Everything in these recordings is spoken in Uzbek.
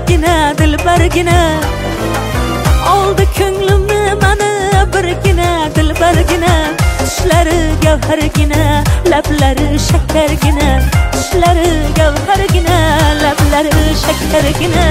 dilbergine, dilbergine. Aldı könglimni mani birgine, dilbergine. Tishlari gavhargine, lablari shakargine. Tishlari gavhargine, lablari shakargine.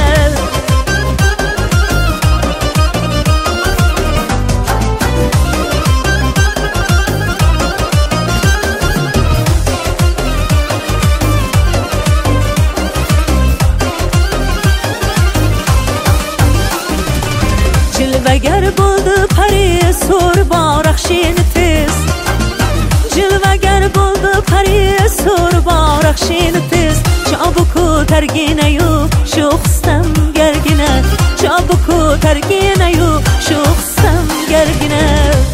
Jilvagar bo'ldi Paris so'r boraqshini tez. Jilvagar bo'ldi Paris so'r boraqshini tez. Cho'bu ko'targina-yu shu xistam gargina. Cho'bu ko'targina-yu shu xistam gargina.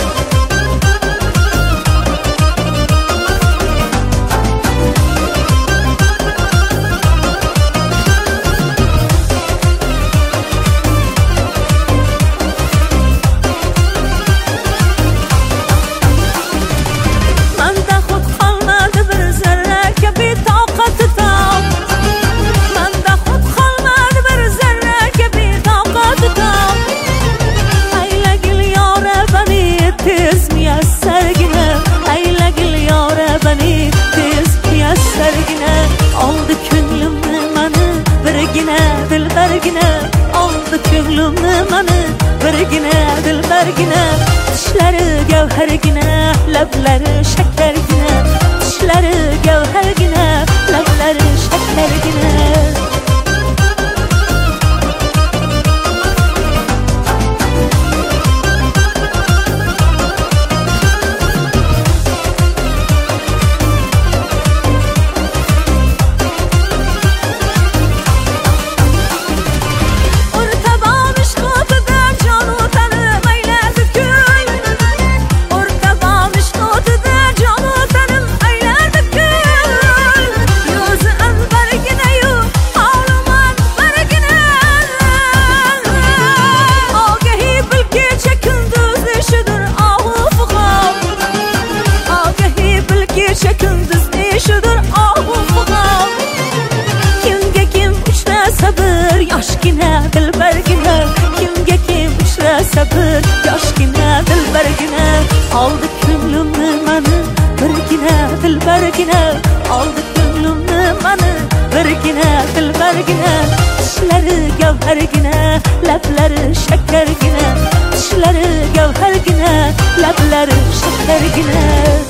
Aldı könglimni mani birgina, dilbergine. Aldı könglimni mani birgina, dilbergine. Tishlari gavhargina, lablari shakargina. Tishlari gavhargina, lablari shakargina. Yoshgina dilbergina, kimga kim sabr. Yoshgina dilbergina, aldı ko'nglimni mani birgina, dilbergina. Aldı ko'nglimni mani birgina, dilbergina. Tishlari gavhargina, lablari shakargina. Tishlari gavhargina, lablari shakargina.